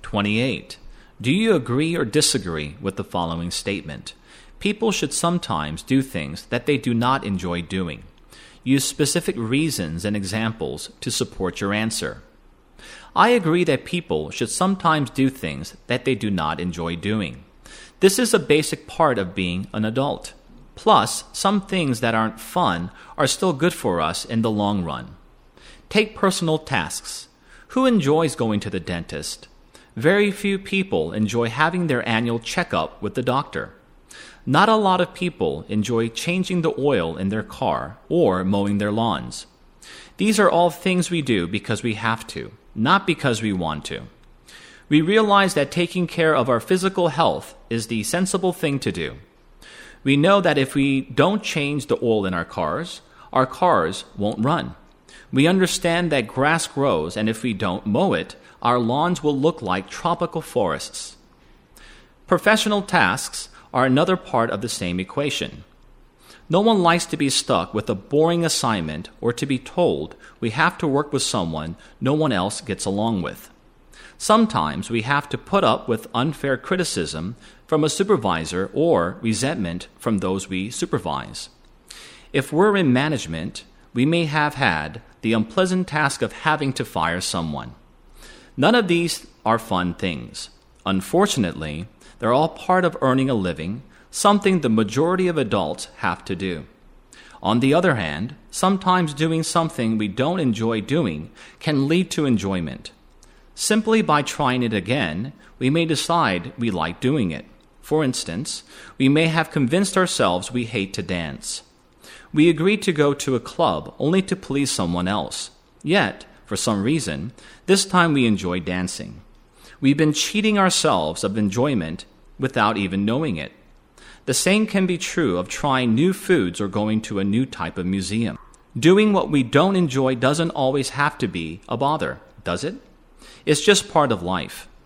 28. Do you agree or disagree with the following statement? People should sometimes do things that they do not enjoy doing. Use specific reasons and examples to support your answer. I agree that people should sometimes do things that they do not enjoy doing. This is a basic part of being an adult. Plus, some things that aren't fun are still good for us in the long run. Take personal tasks. Who enjoys going to the dentist? Very few people enjoy having their annual checkup with the doctor. Not a lot of people enjoy changing the oil in their car or mowing their lawns. These are all things we do because we have to, not because we want to. We realize that taking care of our physical health is the sensible thing to do. We know that if we don't change the oil in our cars won't run. We understand that grass grows, and if we don't mow it, our lawns will look like tropical forests. Professional tasks are another part of the same equation. No one likes to be stuck with a boring assignment or to be told we have to work with someone no one else gets along with. Sometimes we have to put up with unfair criticism from a supervisor or resentment from those we supervise. If we're in management, we may have had the unpleasant task of having to fire someone. None of these are fun things. Unfortunately, they're all part of earning a living, something the majority of adults have to do. On the other hand, sometimes doing something we don't enjoy doing can lead to enjoyment. Simply by trying it again, we may decide we like doing it. For instance, we may have convinced ourselves we hate to dance. We agreed to go to a club only to please someone else. Yet, for some reason, this time we enjoy dancing. We've been cheating ourselves of enjoyment without even knowing it. The same can be true of trying new foods or going to a new type of museum. Doing what we don't enjoy doesn't always have to be a bother, does it? It's just part of life.